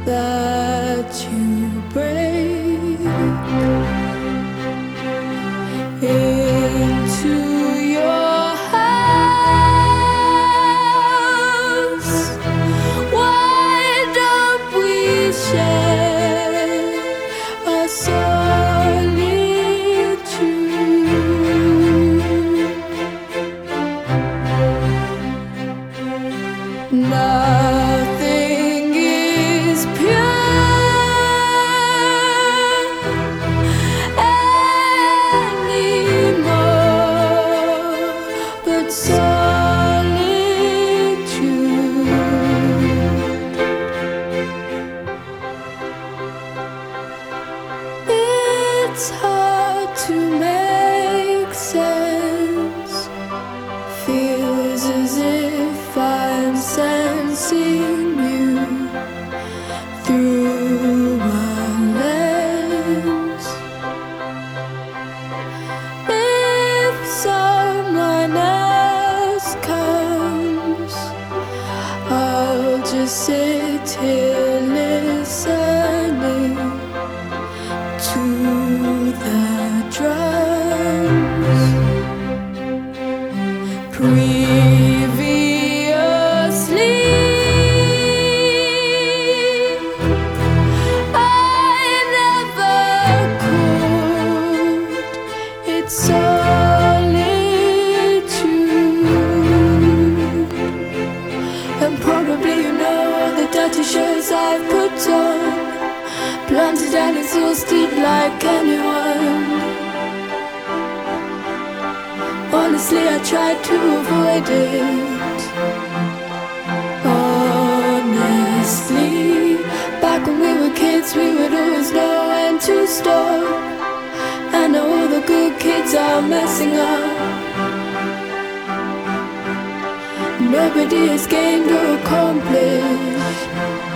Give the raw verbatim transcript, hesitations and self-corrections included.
that you break into your house. Why don't we share a solitude? Nothing is pure anymore but solitude. It's hard to make sense. Feels as if I'm sensing you through a lens. If someone else comes, I'll just sit here listening to the drums. Previously, I never could. It's solitude. And probably you know all the dirty shirts I've put on, planted and exhausted like anyone. Honestly, I tried to avoid it. Honestly, back when we were kids, we would always know when to stop. And all the good kids are messing up. Nobody has gained or accomplished.